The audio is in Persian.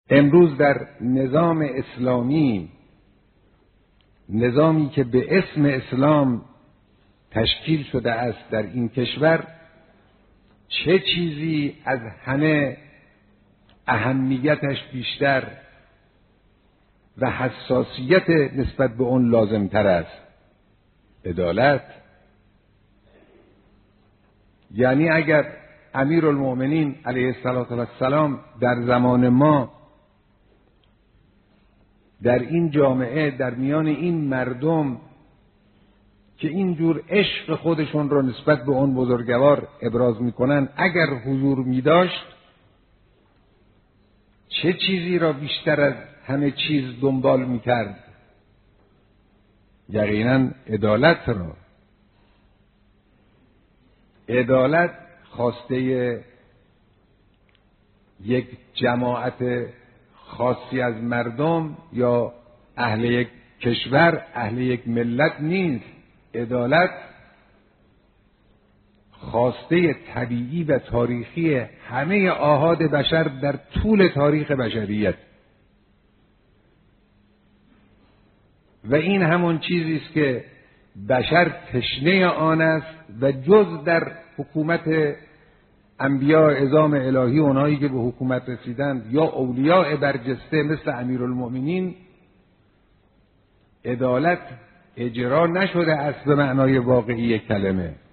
امروز در نظام اسلامی، نظامی که به اسم اسلام تشکیل شده است در این کشور، چه چیزی از همه اهمیتش بیشتر و حساسیت نسبت به اون لازمتر است؟ عدالت. یعنی اگر امیرالمؤمنین علیه السلام در زمان ما در این جامعه، در میان این مردم که اینجور عشق خودشون رو نسبت به اون بزرگوار ابراز میکنن، اگر حضور میداشت، چه چیزی را بیشتر از همه چیز دنبال میکرد؟ یقینا عدالت را. عدالت خواسته یک جماعت خاصی از مردم یا اهل یک کشور، اهل یک ملت نیست. عدالت خواسته طبیعی و تاریخی همه آحاد بشر در طول تاریخ بشریت، و این همون چیزی است که بشر تشنه آن است و جز در حکومت انبیاء عظام الهی، اونایی که به حکومت رسیدند، یا اولیاء برجسته مثل امیرالمؤمنین، عدالت اجرا نشده است به معنای واقعی کلمه.